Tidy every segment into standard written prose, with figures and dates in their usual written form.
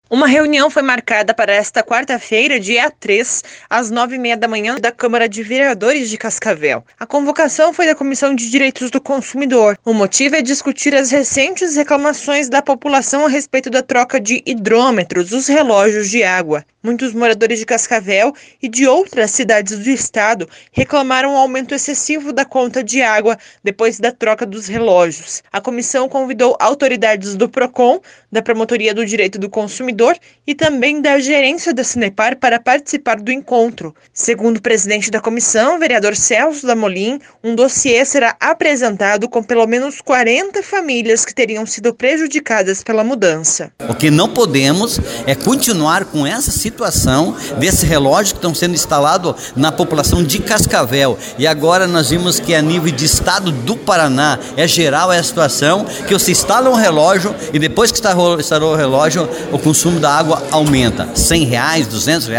Uma reunião foi marcada para esta quarta-feira, dia 3, às 9h30 da manhã, da Câmara de Vereadores de Cascavel. A convocação foi da Comissão de Direitos do Consumidor. O motivo é discutir as recentes reclamações da população a respeito da troca de hidrômetros, os relógios de água. Muitos moradores de Cascavel e de outras cidades do estado reclamaram um aumento excessivo da conta de água depois da troca dos relógios. A comissão convidou autoridades do PROCON, da Promotoria do Direito do Consumidor e também da gerência da Sanepar para participar do encontro. Segundo o presidente da comissão, o vereador Celso Damolin, um dossiê será apresentado com pelo menos 40 famílias que teriam sido prejudicadas pela mudança. O que não podemos é continuar com essa situação desse relógio que estão sendo instalado na população de Cascavel. E agora nós vimos que a nível de estado do Paraná é geral a situação que você instala um relógio e depois que instalou o relógio, o consumo da água aumenta. R$100, R$200,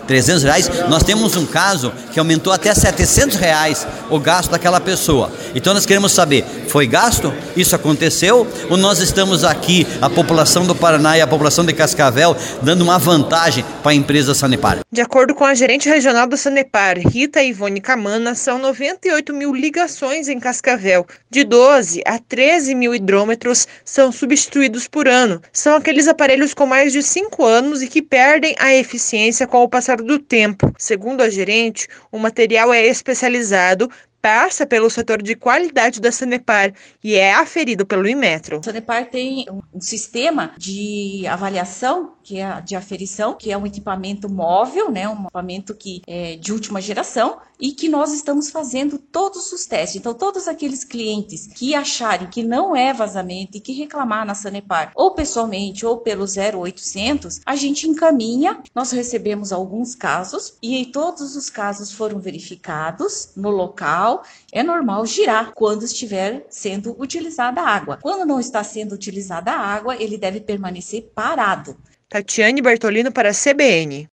R$300. Nós temos um caso que aumentou até R$700 o gasto daquela pessoa. Então nós queremos saber, foi gasto? Isso aconteceu? Ou nós estamos aqui, a população do Paraná e a população de Cascavel, dando uma vantagem para a empresa Sanepar? De acordo com a gerente regional da Sanepar, Rita Ivone Camana, são 98 mil ligações em Cascavel. De 12 a 13 mil hidrômetros são substituídos por ano. São aqueles aparelhos com mais de 5 anos e que perdem a eficiência com o passar do tempo. Segundo a gerente, o material é especializado, passa pelo setor de qualidade da Sanepar e é aferido pelo Inmetro. A Sanepar tem um sistema de avaliação, que é de aferição, que é um equipamento móvel, né, um equipamento que é de última geração e que nós estamos fazendo todos os testes. Então, todos aqueles clientes que acharem que não é vazamento e que reclamar na Sanepar, ou pessoalmente ou pelo 0800, a gente encaminha. Nós recebemos alguns casos e todos os casos foram verificados no local. É normal girar quando estiver sendo utilizada a água. Quando não está sendo utilizada a água, ele deve permanecer parado. Tatiane Bertolino para a CBN.